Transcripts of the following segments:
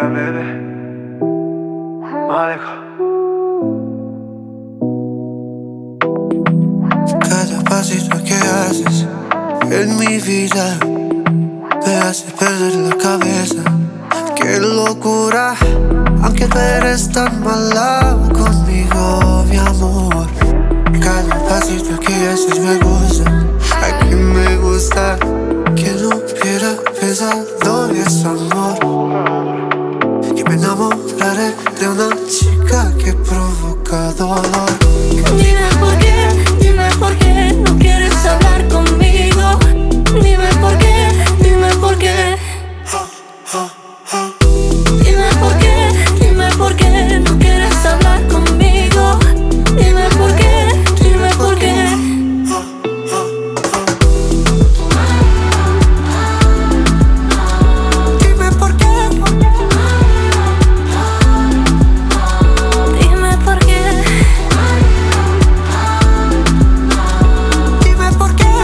Yeah, baby. Mágico. Cada pasito que haces en mi vida me hace perder la cabeza. Qué locura, aunque tú eres tan mala conmigo, mi amor. Cada pasito que haces me gusta, aquí me gusta. Que no hubiera pensado eso, amor, que me enamoraré de una chica que provoca dolor. Dime por qué no quieres hablar conmigo. Dime por qué. Dime por qué no quieres hablar conmigo. Dime por qué. Dime por qué. Dime por qué. Dime por qué. Dime por qué.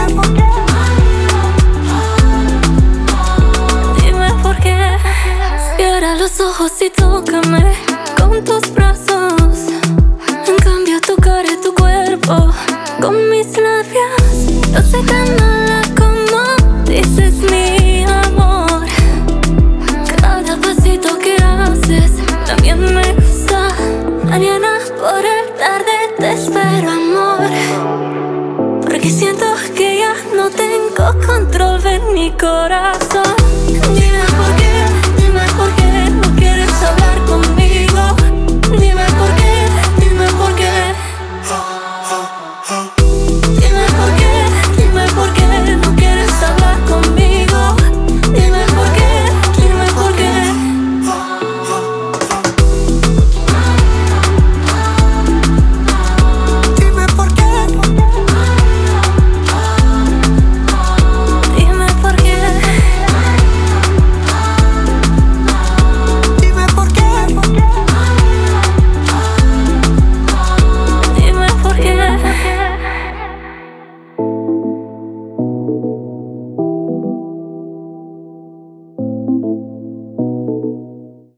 Dime por qué. Cierra los ojos y tócame con tus brazos. En cambio tu cara y tu cuerpo con mis labios. No sé tan mala como dices mi amor. Cada pasito que haces también me gusta. Mañana por el tarde te espero, amor, porque siento que ya no tengo control de mi corazón. Dime